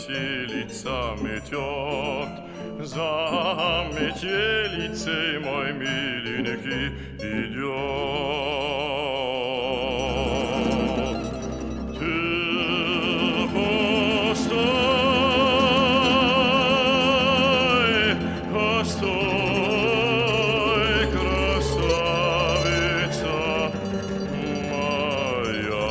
метелица метет, за метелицей мой миленький идет. Ты постой, постой, красавица моя.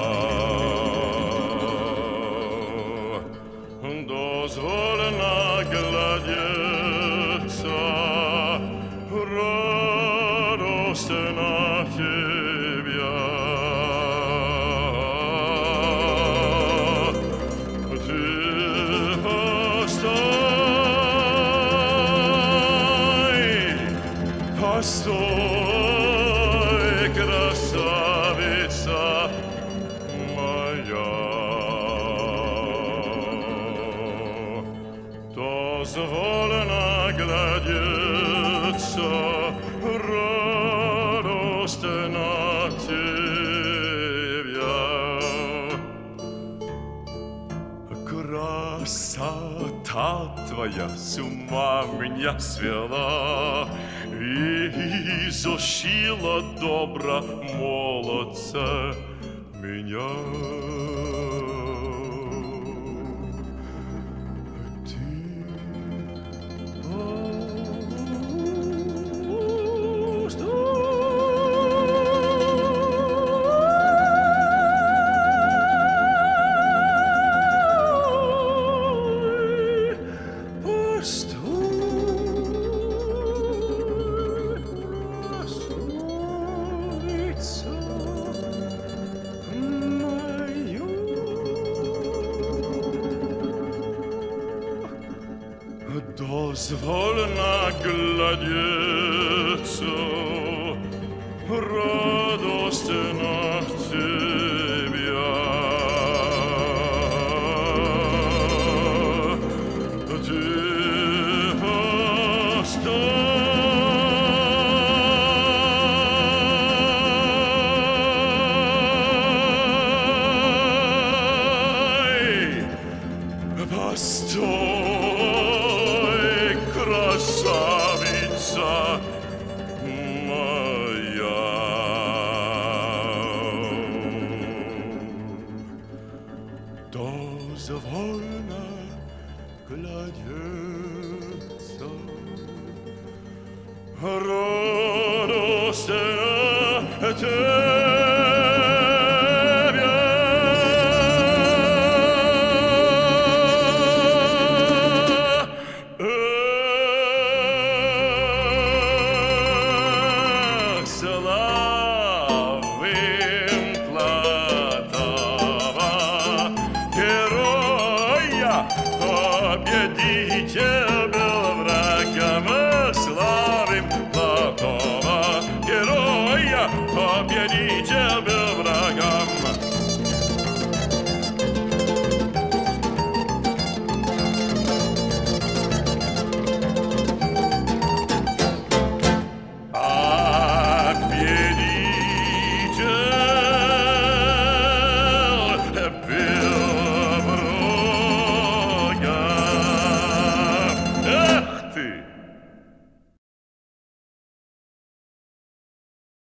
Дозволь наглядеться радостно тебя. Ты постой, постой, красавица моя. Дозволь наглядеться радостно тебя. Красота твоя с ума меня свела и изощила добра молодца меня. Дозволь наглядеться радостно тебя. Ты постой, постой, красавица моя. Дозволь наглядеться радостно тебя. Славим Платова, героя, победителя.